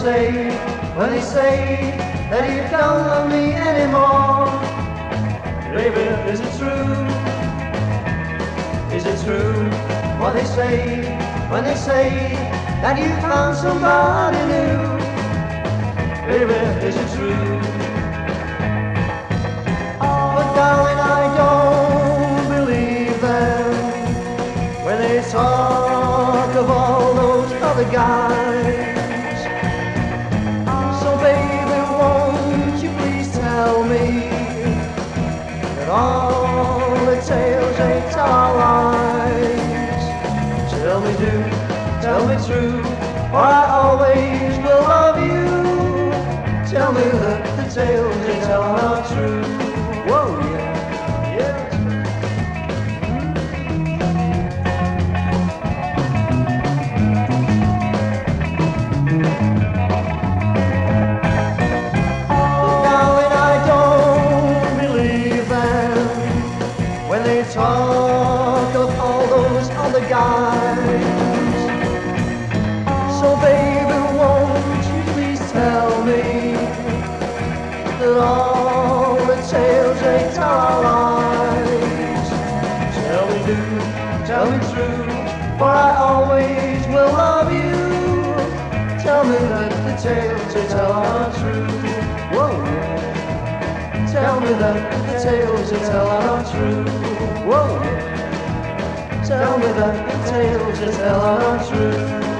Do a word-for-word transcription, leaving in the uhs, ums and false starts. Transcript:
say, when they say that you don't love me anymore? Baby, is it true? Is it true what they say when they say that you found somebody new? Baby, is it true? But darling, I don't believe them when they talk of all those other guys. So baby, won't you please tell me that all the tales they tell are lies? Tell me do, tell me true, or I always will love you. Tell me that the tales they tell are true. Whoa, yeah, yeah. Darling, I don't believe them when they talk of all those other guys. So baby, won't you please tell me that all the tales they tell are lies? Tell me do, tell me true, for I always will love you. Tell me that the tales they tell are true. Whoa, yeah. Tell me that the tales they tell are true. Whoa, yeah. Tell me that the tales they tell are true.